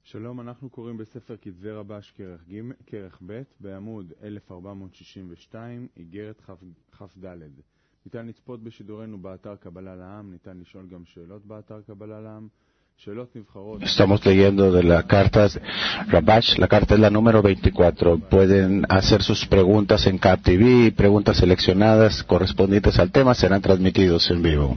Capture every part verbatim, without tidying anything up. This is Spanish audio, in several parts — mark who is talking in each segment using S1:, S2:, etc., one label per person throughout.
S1: שלום, אנחנו קוראים בספר כתבי רבש כרך ב' בעמוד אלף ארבע מאות שישים ושתיים, איגרת כ"ד. ניתן לצפות בשידורנו באתר קבלה לעם, ניתן לשאול גם שאלות באתר קבלה לעם. שאלות נבחרות.
S2: Estamos leyendo de las cartas Rabash, la carta es la número veinticuatro. Pueden hacer sus preguntas en K T V, preguntas seleccionadas correspondientes al tema serán transmitidos en vivo.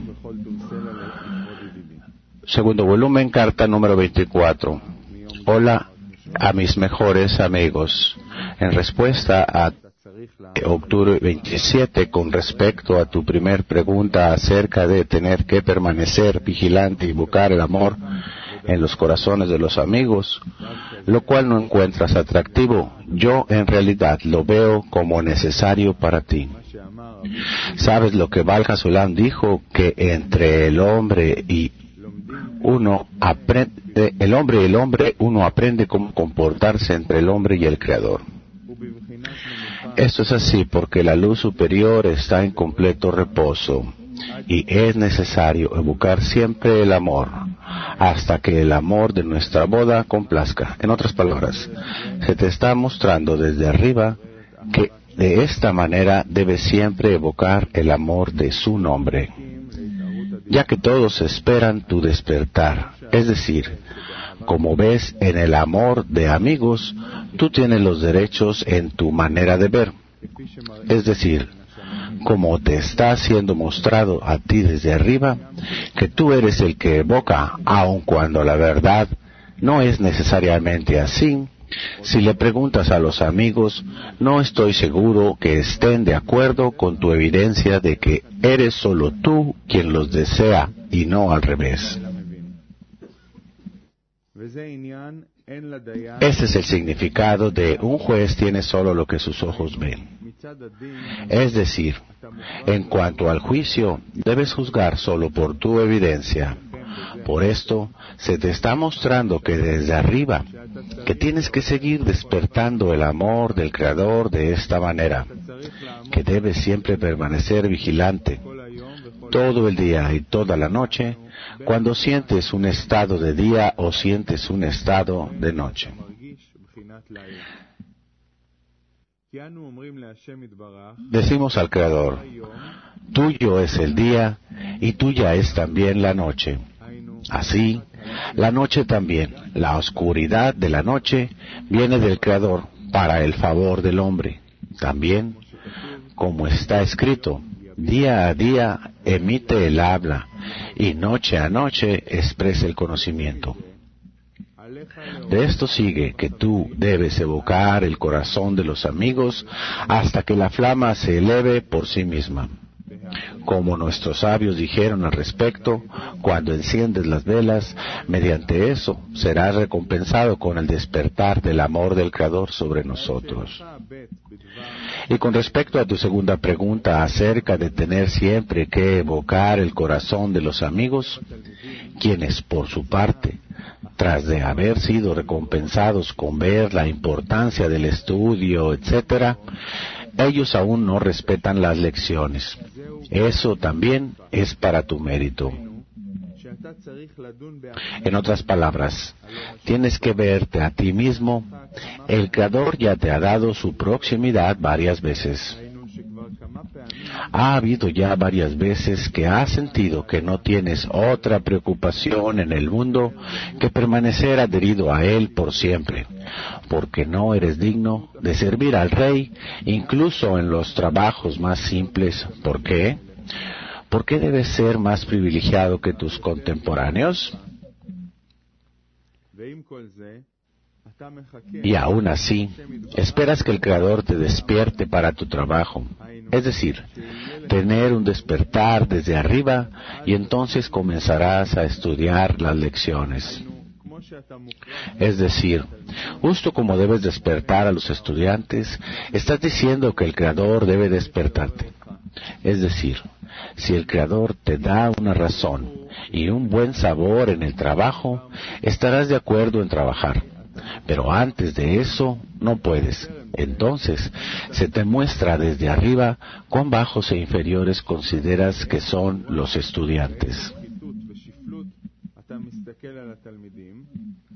S2: Segundo volumen, carta número veinticuatro. Hola a mis mejores amigos. En respuesta a octubre veintisiete, con respecto a tu primer pregunta acerca de tener que permanecer vigilante y buscar el amor en los corazones de los amigos, lo cual no encuentras atractivo, yo en realidad lo veo como necesario para ti. ¿Sabes lo que Baal HaSulam dijo? Que entre el hombre y uno aprende, el hombre y el hombre, uno aprende cómo comportarse entre el hombre y el Creador. Esto es así porque la luz superior está en completo reposo y es necesario buscar siempre el amor hasta que el amor de nuestra boda complazca. En otras palabras, se te está mostrando desde arriba que de esta manera debes siempre evocar el amor de su nombre, ya que todos esperan tu despertar. Es decir, como ves en el amor de amigos, tú tienes los derechos en tu manera de ver. Es decir, como te está siendo mostrado a ti desde arriba, que tú eres el que evoca, aun cuando la verdad no es necesariamente así. Si le preguntas a los amigos, no estoy seguro que estén de acuerdo con tu evidencia de que eres solo tú quien los desea y no al revés. Ese es el significado de un juez tiene solo lo que sus ojos ven. Es decir, en cuanto al juicio, debes juzgar solo por tu evidencia. Por esto, se te está mostrando que desde arriba, que tienes que seguir despertando el amor del Creador de esta manera, que debes siempre permanecer vigilante todo el día y toda la noche, cuando sientes un estado de día o sientes un estado de noche. Decimos al Creador, tuyo es el día y tuya es también la noche. Así, la noche también, la oscuridad de la noche, viene del Creador para el favor del hombre. También, como está escrito, día a día emite el habla y noche a noche expresa el conocimiento. De esto sigue que tú debes evocar el corazón de los amigos hasta que la flama se eleve por sí misma. Como nuestros sabios dijeron al respecto, cuando enciendes las velas, mediante eso serás recompensado con el despertar del amor del Creador sobre nosotros. Y con respecto a tu segunda pregunta acerca de tener siempre que evocar el corazón de los amigos, quienes por su parte, tras de haber sido recompensados con ver la importancia del estudio, etcétera, ellos aún no respetan las lecciones. Eso también es para tu mérito. En otras palabras, tienes que verte a ti mismo. El Creador ya te ha dado su proximidad varias veces. Ha habido ya varias veces que has sentido que no tienes otra preocupación en el mundo que permanecer adherido a Él por siempre, porque no eres digno de servir al Rey, incluso en los trabajos más simples. ¿Por qué? ¿Por qué debes ser más privilegiado que tus contemporáneos? Y aún así, esperas que el Creador te despierte para tu trabajo, es decir, tener un despertar desde arriba, y entonces comenzarás a estudiar las lecciones. Es decir, justo como debes despertar a los estudiantes, estás diciendo que el Creador debe despertarte. Es decir, si el Creador te da una razón y un buen sabor en el trabajo, estarás de acuerdo en trabajar. Pero antes de eso, no puedes. Entonces, se te muestra desde arriba cuán bajos e inferiores consideras que son los estudiantes.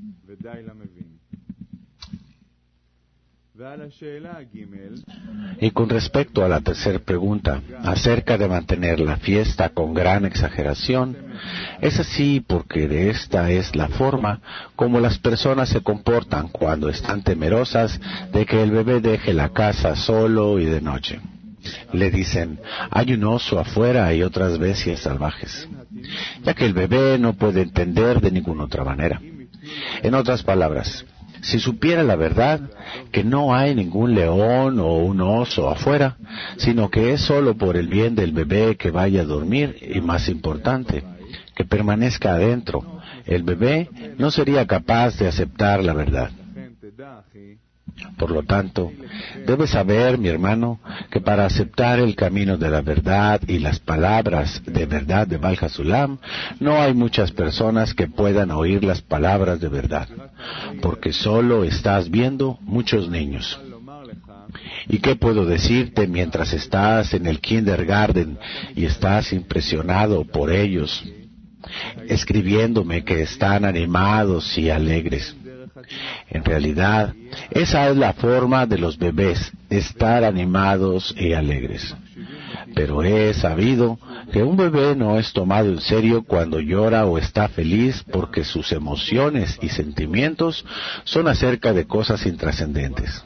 S2: Y con respecto a la tercera pregunta, acerca de mantener la fiesta con gran exageración, es así porque de esta es la forma como las personas se comportan cuando están temerosas de que el bebé deje la casa solo y de noche. Le dicen, hay un oso afuera y otras bestias salvajes, ya que el bebé no puede entender de ninguna otra manera. En otras palabras, si supiera la verdad, que no hay ningún león o un oso afuera, sino que es solo por el bien del bebé que vaya a dormir y, más importante, que permanezca adentro, el bebé no sería capaz de aceptar la verdad. Por lo tanto, debes saber, mi hermano, que para aceptar el camino de la verdad y las palabras de verdad de Baal HaSulam, no hay muchas personas que puedan oír las palabras de verdad, porque solo estás viendo muchos niños. ¿Y qué puedo decirte mientras estás en el kindergarten y estás impresionado por ellos, escribiéndome que están animados y alegres? En realidad, esa es la forma de los bebés, estar animados y alegres. Pero he sabido que un bebé no es tomado en serio cuando llora o está feliz porque sus emociones y sentimientos son acerca de cosas intrascendentes.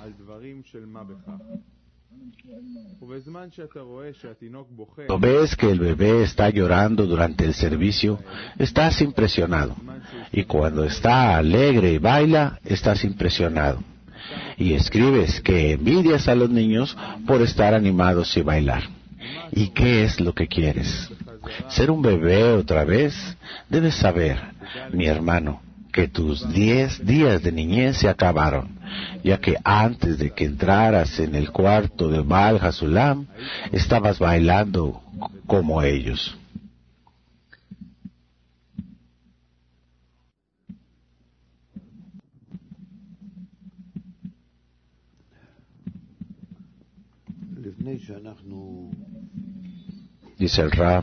S2: Cuando ves que el bebé está llorando durante el servicio, estás impresionado. Y cuando está alegre y baila, estás impresionado. Y escribes que envidias a los niños por estar animados y bailar. ¿Y qué es lo que quieres? ¿Ser un bebé otra vez? Debes saber, mi hermano, que tus diez días de niñez se acabaron, ya que antes de que entraras en el cuarto de Baal HaSulam, estabas bailando como ellos. Dice el Rab,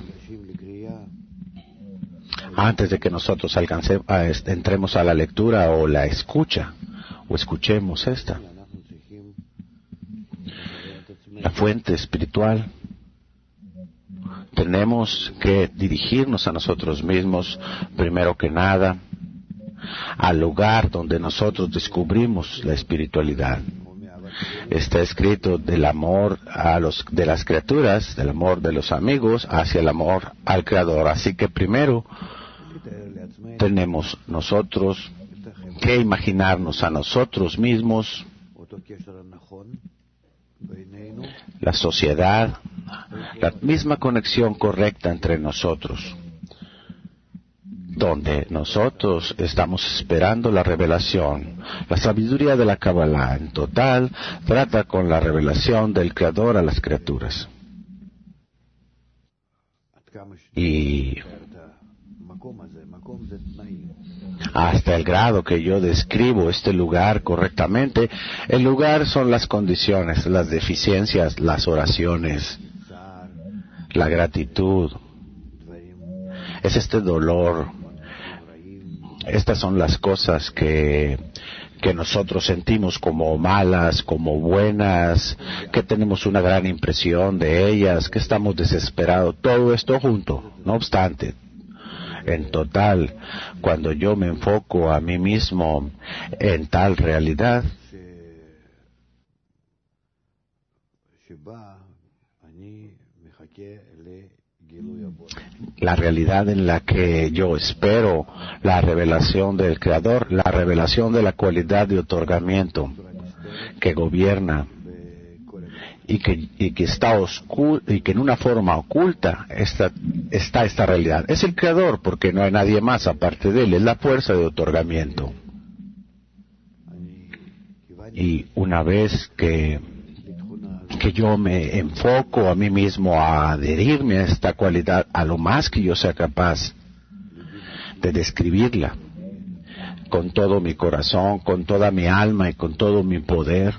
S2: antes de que nosotros alcancemos, entremos a la lectura o la escucha, o escuchemos esta, la fuente espiritual, tenemos que dirigirnos a nosotros mismos, primero que nada, al lugar donde nosotros descubrimos la espiritualidad. Está escrito del amor a los, de las criaturas, del amor de los amigos, hacia el amor al Creador. Así que primero tenemos nosotros que imaginarnos a nosotros mismos, la sociedad, la misma conexión correcta entre nosotros, donde nosotros estamos esperando la revelación. La sabiduría de la Kabbalah en total trata con la revelación del Creador a las criaturas. Y hasta el grado que yo describo este lugar correctamente, el lugar son las condiciones, las deficiencias, las oraciones, la gratitud, es este dolor. Estas son las cosas que, que nosotros sentimos como malas, como buenas, que tenemos una gran impresión de ellas, que estamos desesperados, todo esto junto. No obstante, en total, cuando yo me enfoco a mí mismo en tal realidad, la realidad en la que yo espero la revelación del Creador, la revelación de la cualidad de otorgamiento que gobierna y que, y que está oscura, y que en una forma oculta está, está esta realidad. Es el Creador, porque no hay nadie más aparte de Él, es la fuerza de otorgamiento. Y una vez que que yo me enfoco a mí mismo a adherirme a esta cualidad a lo más que yo sea capaz de describirla con todo mi corazón, con toda mi alma y con todo mi poder,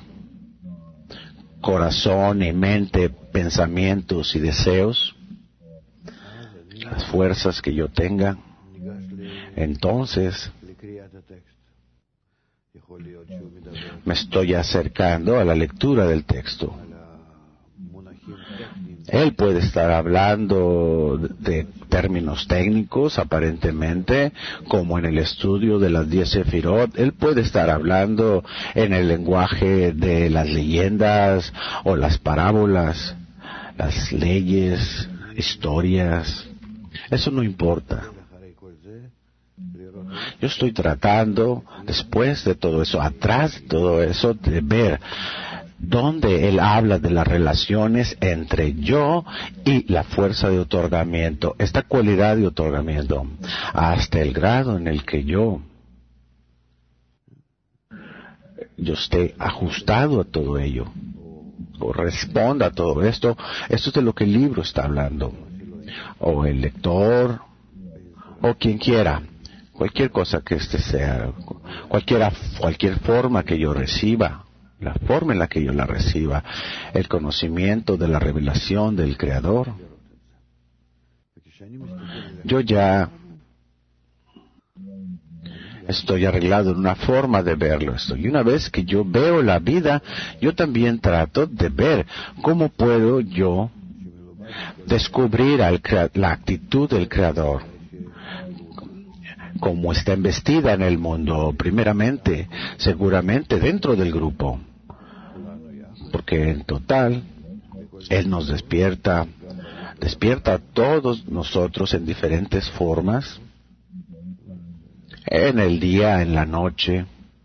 S2: corazón y mente, pensamientos y deseos, las fuerzas que yo tenga, entonces me estoy acercando a la lectura del texto. Él puede estar hablando de términos técnicos, aparentemente, como en el estudio de las diez sefirot. Él puede estar hablando en el lenguaje de las leyendas o las parábolas, las leyes, historias. Eso no importa. Yo estoy tratando, después de todo eso, atrás de todo eso, de ver donde él habla de las relaciones entre yo y la fuerza de otorgamiento, esta cualidad de otorgamiento, hasta el grado en el que yo yo esté ajustado a todo ello, o responda a todo esto. Esto es de lo que el libro está hablando, o el lector, o quien quiera, cualquier cosa que este sea, cualquiera, cualquier forma que yo reciba, la forma en la que yo la reciba, el conocimiento de la revelación del Creador. Yo ya estoy arreglado en una forma de verlo esto. Y una vez que yo veo la vida, yo también trato de ver cómo puedo yo descubrir al crea- la actitud del Creador, cómo está embestida en el mundo, primeramente, seguramente dentro del grupo, porque en total Él nos despierta, despierta a todos nosotros en diferentes formas, en el día, en la noche,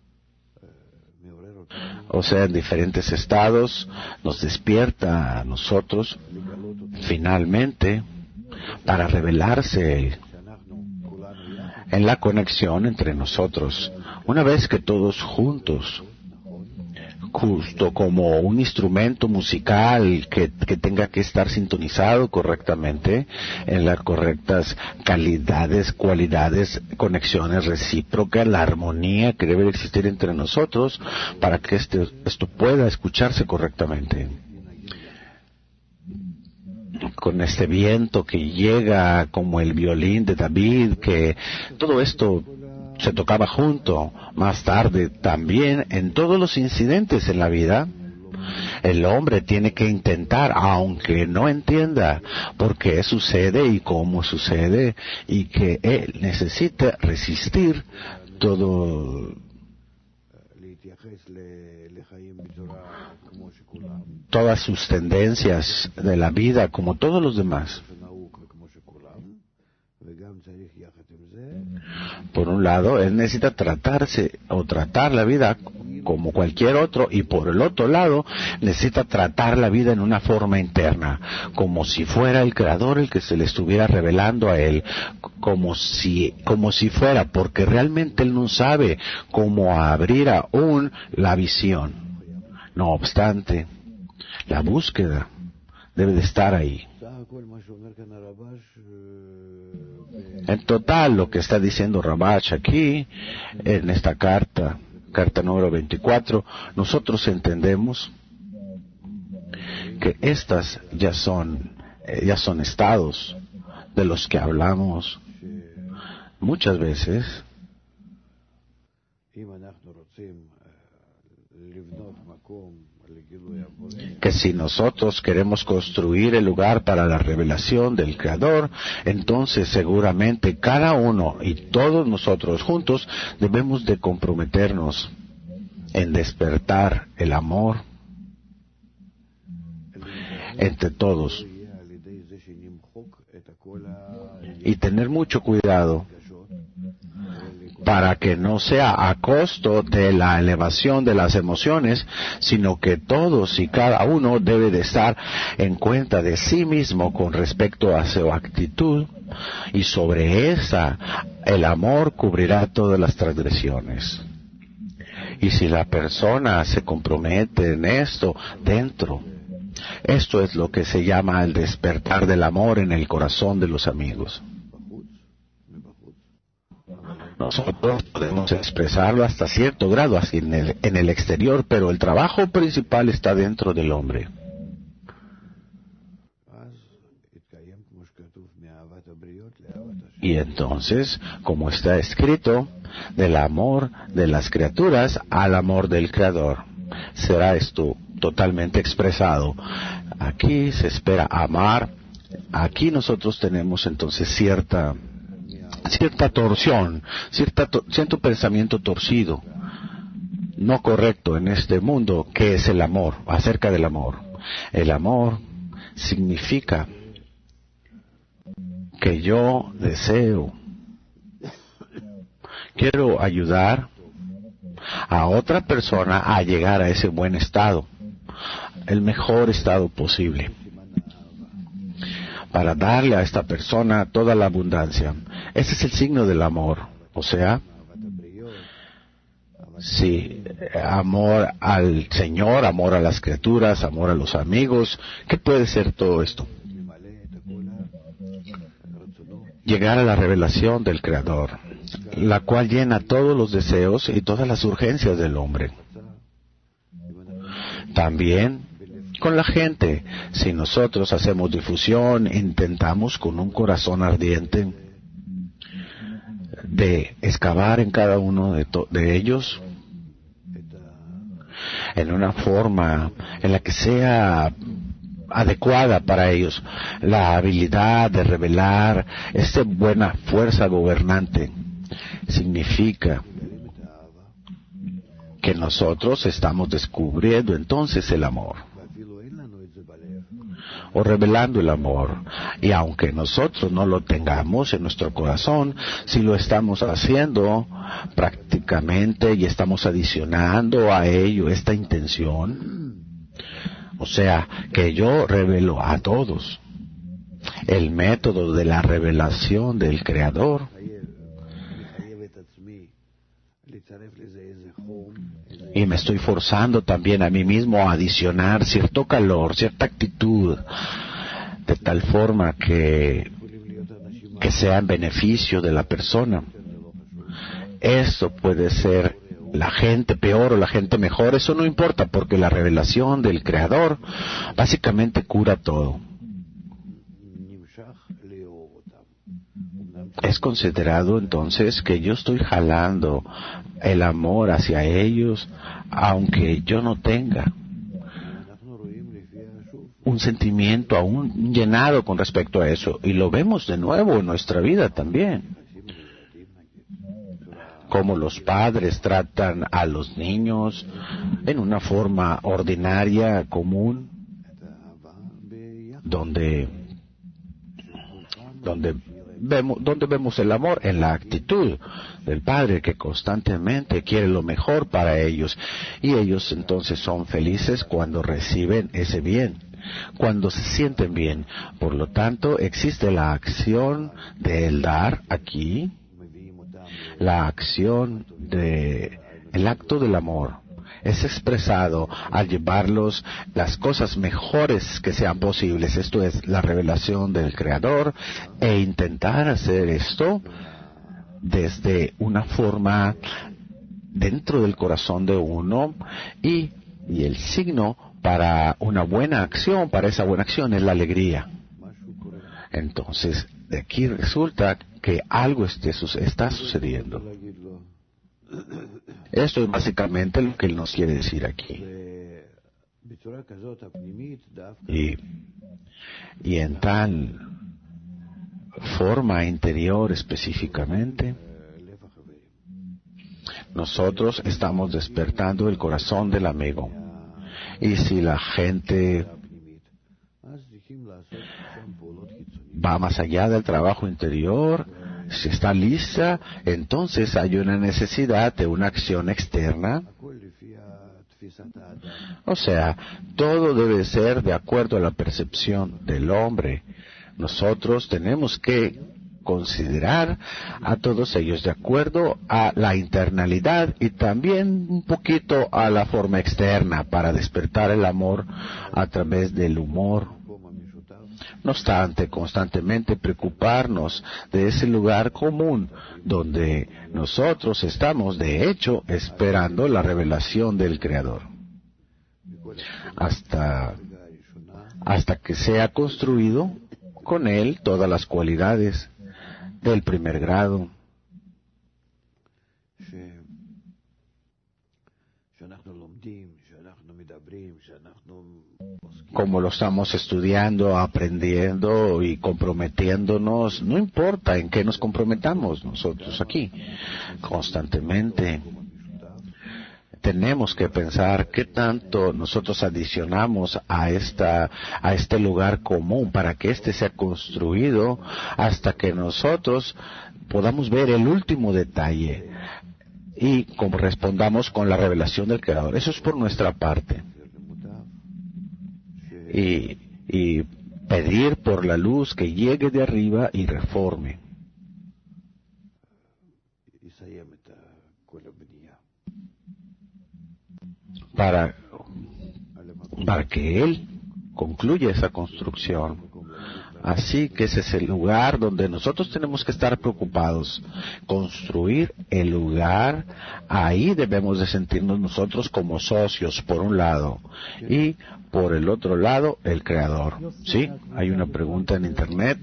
S2: o sea, en diferentes estados, nos despierta a nosotros, finalmente, para revelarse en la conexión entre nosotros. Una vez que todos juntos, justo como un instrumento musical que, que tenga que estar sintonizado correctamente en las correctas calidades, cualidades, conexiones recíprocas, la armonía que debe existir entre nosotros para que este, esto pueda escucharse correctamente. Con este viento que llega como el violín de David, que todo esto se tocaba junto. Más tarde también en todos los incidentes en la vida, el hombre tiene que intentar, aunque no entienda por qué sucede y cómo sucede, y que él necesita resistir todo, todas sus tendencias de la vida como todos los demás. Por un lado, él necesita tratarse o tratar la vida como cualquier otro, y por el otro lado, necesita tratar la vida en una forma interna, como si fuera el Creador el que se le estuviera revelando a él, como si, como si fuera, porque realmente él no sabe cómo abrir aún la visión. No obstante, la búsqueda debe de estar ahí. En total, lo que está diciendo Rabash aquí, en esta carta, carta número veinticuatro, nosotros entendemos que estas ya son, eh, ya son estados de los que hablamos muchas veces. Que si nosotros queremos construir el lugar para la revelación del Creador, entonces seguramente cada uno y todos nosotros juntos debemos de comprometernos en despertar el amor entre todos y tener mucho cuidado para que no sea a costo de la elevación de las emociones, sino que todos y cada uno debe de estar en cuenta de sí mismo con respecto a su actitud, y sobre esa el amor cubrirá todas las transgresiones. Y si la persona se compromete en esto dentro, esto es lo que se llama el despertar del amor en el corazón de los amigos. Nosotros podemos expresarlo hasta cierto grado así en el, en el exterior, pero el trabajo principal está dentro del hombre. Y entonces, como está escrito, del amor de las criaturas al amor del Creador. Será esto totalmente expresado. Aquí se espera amar. Aquí nosotros tenemos entonces cierta cierta torsión, cierta to- cierto pensamiento torcido, no correcto en este mundo, que es el amor, acerca del amor. El amor significa que yo deseo, quiero ayudar a otra persona a llegar a ese buen estado, el mejor estado posible, para darle a esta persona toda la abundancia. Ese es el signo del amor. O sea, sí, amor al Señor, amor a las criaturas, amor a los amigos. ¿Qué puede ser todo esto? Llegar a la revelación del Creador, la cual llena todos los deseos y todas las urgencias del hombre. También con la gente, si nosotros hacemos difusión, intentamos con un corazón ardiente de excavar en cada uno de, to- de ellos en una forma en la que sea adecuada para ellos, la habilidad de revelar esta buena fuerza gobernante, significa que nosotros estamos descubriendo entonces el amor, o revelando el amor. Y aunque nosotros no lo tengamos en nuestro corazón, si lo estamos haciendo prácticamente y estamos adicionando a ello esta intención, o sea, que yo revelo a todos el método de la revelación del Creador, y me estoy forzando también a mí mismo a adicionar cierto calor, cierta actitud, de tal forma que, que sea en beneficio de la persona. Esto puede ser la gente peor o la gente mejor, eso no importa, porque la revelación del Creador básicamente cura todo. Es considerado entonces que yo estoy jalando el amor hacia ellos, aunque yo no tenga un sentimiento aún llenado con respecto a eso. Y lo vemos de nuevo en nuestra vida también. Como los padres tratan a los niños en una forma ordinaria, común, donde, donde vemos, donde vemos el amor en la actitud del padre que constantemente quiere lo mejor para ellos, y ellos entonces son felices cuando reciben ese bien, cuando se sienten bien. Por lo tanto, existe la acción del dar aquí, la acción de el acto del amor es expresado al llevarlos las cosas mejores que sean posibles, esto es la revelación del Creador, e intentar hacer esto desde una forma dentro del corazón de uno, y, y el signo para una buena acción, para esa buena acción, es la alegría. Entonces, de aquí resulta que algo esté, está sucediendo. Esto es básicamente lo que él nos quiere decir aquí. Y, y en tal forma interior específicamente, nosotros estamos despertando el corazón del amigo. Y si la gente va más allá del trabajo interior, si está lista, entonces hay una necesidad de una acción externa. O sea, todo debe ser de acuerdo a la percepción del hombre. Nosotros tenemos que considerar a todos ellos de acuerdo a la internalidad y también un poquito a la forma externa para despertar el amor a través del humor. No obstante, constantemente preocuparnos de ese lugar común donde nosotros estamos, de hecho, esperando la revelación del Creador. Hasta, hasta que sea construido con él todas las cualidades del primer grado. como lo estamos estudiando, aprendiendo y comprometiéndonos, no importa en qué nos comprometamos nosotros aquí, constantemente. Tenemos que pensar qué tanto nosotros adicionamos a esta, a este lugar común para que éste sea construido hasta que nosotros podamos ver el último detalle y correspondamos con la revelación del Creador. Eso es por nuestra parte. Y, y pedir por la luz que llegue de arriba y reforme. Para, para que Él concluya esa construcción. Así que ese es el lugar donde nosotros tenemos que estar preocupados. Construir el lugar, ahí debemos de sentirnos nosotros como socios, por un lado. Y por el otro lado, el Creador. ¿Sí? Hay una pregunta en Internet.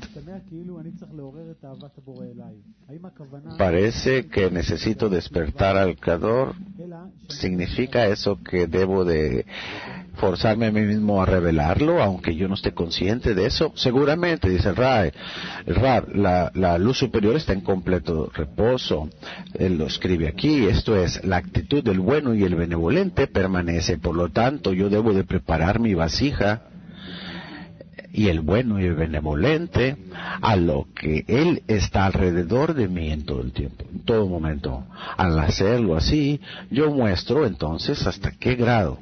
S2: Parece que necesito despertar al Creador. ¿Significa eso que debo de forzarme a mí mismo a revelarlo, aunque yo no esté consciente de eso? Seguramente, dice el Rab. El Rab, la, la luz superior está en completo reposo. Él lo escribe aquí. Esto es, la actitud del bueno y el benevolente permanece. Por lo tanto, yo debo de preparar mi vasija y el bueno y el benevolente a lo que Él está alrededor de mí en todo el tiempo, en todo momento. Al hacerlo así, yo muestro entonces hasta qué grado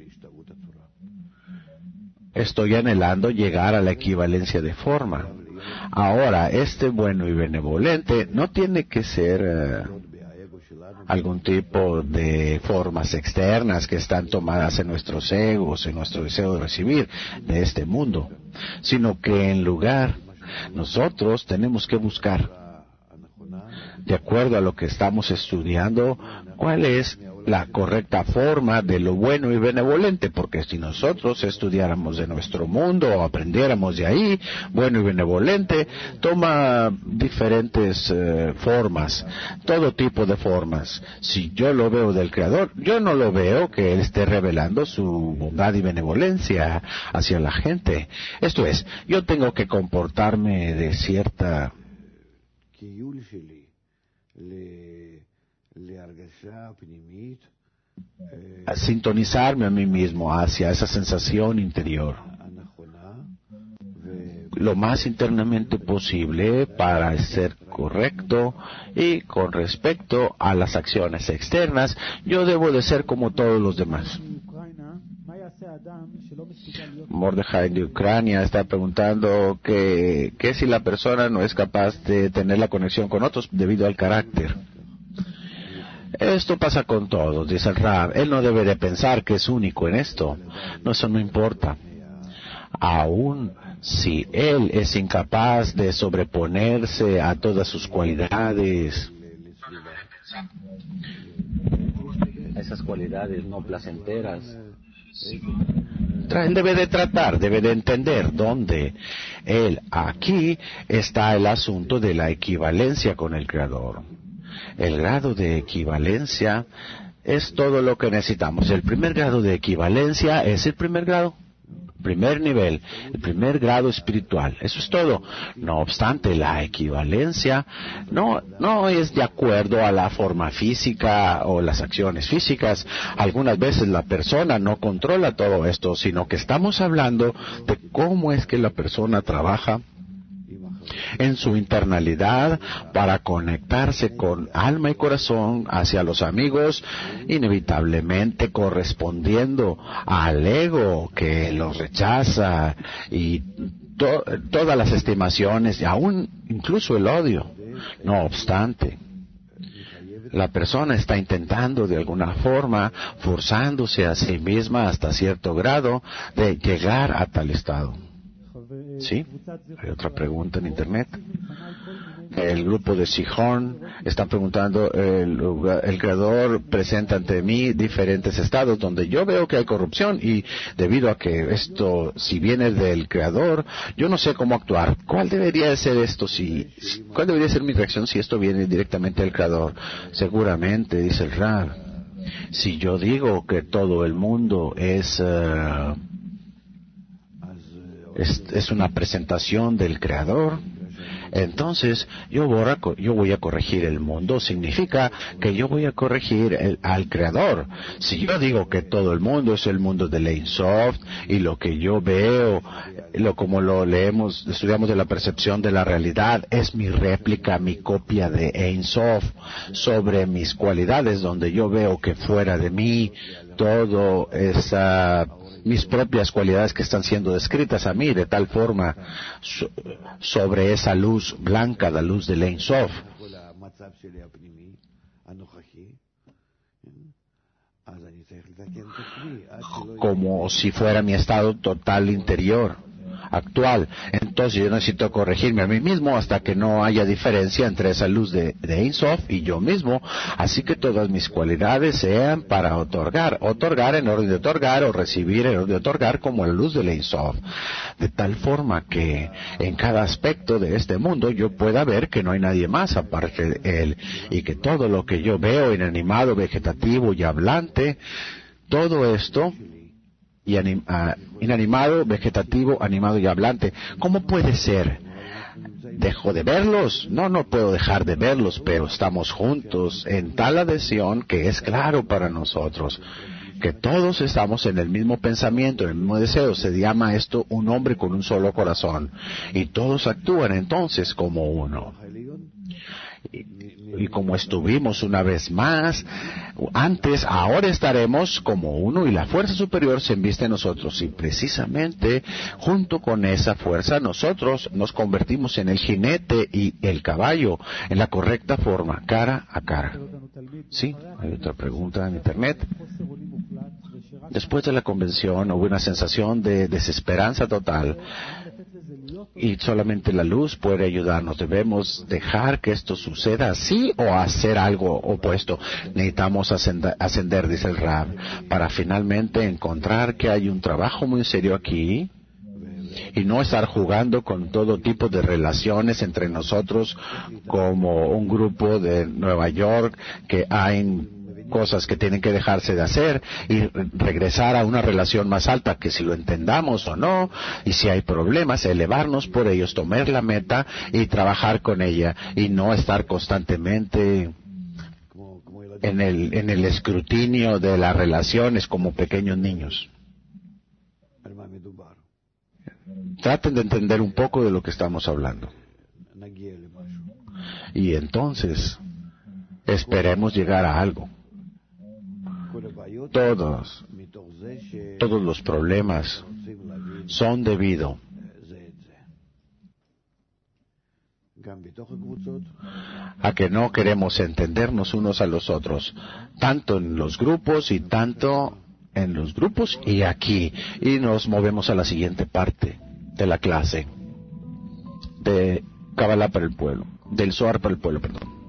S2: estoy anhelando llegar a la equivalencia de forma. Ahora, este bueno y benevolente no tiene que ser uh, algún tipo de formas externas que están tomadas en nuestros egos, en nuestro deseo de recibir de este mundo, sino que en lugar nosotros tenemos que buscar, de acuerdo a lo que estamos estudiando, cuál es la correcta forma de lo bueno y benevolente, porque si nosotros estudiáramos de nuestro mundo o aprendiéramos de ahí, bueno y benevolente toma diferentes eh, formas, todo tipo de formas. Si yo lo veo del Creador, yo no lo veo que Él esté revelando su bondad y benevolencia hacia la gente. Esto es, yo tengo que comportarme de cierta a sintonizarme a mí mismo hacia esa sensación interior lo más internamente posible para ser correcto, y con respecto a las acciones externas yo debo de ser como todos los demás. Mordejai de Ucrania está preguntando que, que si la persona no es capaz de tener la conexión con otros debido al carácter. Esto pasa con todos, dice el Rab. Él no debe de pensar que es único en esto. No, eso no importa. Aún si él es incapaz de sobreponerse a todas sus cualidades, esas cualidades no placenteras, él debe de tratar, debe de entender dónde él, aquí está el asunto de la equivalencia con el Creador. El grado de equivalencia es todo lo que necesitamos. El primer grado de equivalencia es el primer grado, primer nivel, el primer grado espiritual. Eso es todo. No obstante, la equivalencia no, no es de acuerdo a la forma física o las acciones físicas. Algunas veces la persona no controla todo esto, sino que estamos hablando de cómo es que la persona trabaja en su internalidad para conectarse con alma y corazón hacia los amigos, inevitablemente correspondiendo al ego que los rechaza y to- todas las estimaciones y aún incluso el odio. No obstante, la persona está intentando de alguna forma, forzándose a sí misma hasta cierto grado de llegar a tal estado. ¿Sí? Hay otra pregunta en Internet. El grupo de Sihon está preguntando, el, el Creador presenta ante mí diferentes estados donde yo veo que hay corrupción, y debido a que esto, si viene del Creador, yo no sé cómo actuar. ¿Cuál debería ser esto? Si, ¿Cuál debería ser mi reacción si esto viene directamente del Creador? Seguramente, dice el Rab, Si yo digo que todo el mundo es, uh, es, es una presentación del Creador, entonces yo voy, a, yo voy a corregir el mundo. Significa que yo voy a corregir el, al Creador. Si yo digo que todo el mundo es el mundo del Ein Sof y lo que yo veo, lo como lo leemos, estudiamos de la percepción de la realidad, es mi réplica, mi copia de Ein Sof sobre mis cualidades, donde yo veo que fuera de mí todo es uh, mis propias cualidades que están siendo descritas a mí de tal forma so, sobre esa luz blanca, la luz del Ein Sof. Como si fuera mi estado total interior actual. Entonces yo necesito corregirme a mí mismo hasta que no haya diferencia entre esa luz de, de Ein Sof y yo mismo, así que todas mis cualidades sean para otorgar, otorgar en orden de otorgar o recibir en orden de otorgar como la luz del Ein Sof, de tal forma que en cada aspecto de este mundo yo pueda ver que no hay nadie más aparte de él y que todo lo que yo veo inanimado, vegetativo y hablante, todo esto y anim, uh, inanimado, vegetativo, animado y hablante. ¿Cómo puede ser? ¿Dejo de verlos? No, no puedo dejar de verlos, pero estamos juntos en tal adhesión que es claro para nosotros que todos estamos en el mismo pensamiento, en el mismo deseo. Se llama esto un hombre con un solo corazón. Y todos actúan entonces como uno. Y, y como estuvimos una vez más antes, ahora estaremos como uno y la fuerza superior se enviste en nosotros y precisamente junto con esa fuerza nosotros nos convertimos en el jinete y el caballo en la correcta forma, cara a cara. Sí, hay otra pregunta en internet. Después de la convención hubo una sensación de desesperanza total. Y solamente la luz puede ayudarnos. ¿Debemos dejar que esto suceda así o hacer algo opuesto? Necesitamos ascender, ascender, dice el Rab, para finalmente encontrar que hay un trabajo muy serio aquí y no estar jugando con todo tipo de relaciones entre nosotros como un grupo de Nueva York que hay cosas que tienen que dejarse de hacer y regresar a una relación más alta que si lo entendamos o no, y si hay problemas, elevarnos por ellos, tomar la meta y trabajar con ella y no estar constantemente en el, en el escrutinio de las relaciones como pequeños niños. Traten de entender un poco de lo que estamos hablando. Y entonces esperemos llegar a algo. Todos, todos los problemas son debido a que no queremos entendernos unos a los otros, tanto en los grupos y tanto en los grupos y aquí. Y nos movemos a la siguiente parte de la clase de Kabbalah para el pueblo, del Zohar para el pueblo, perdón.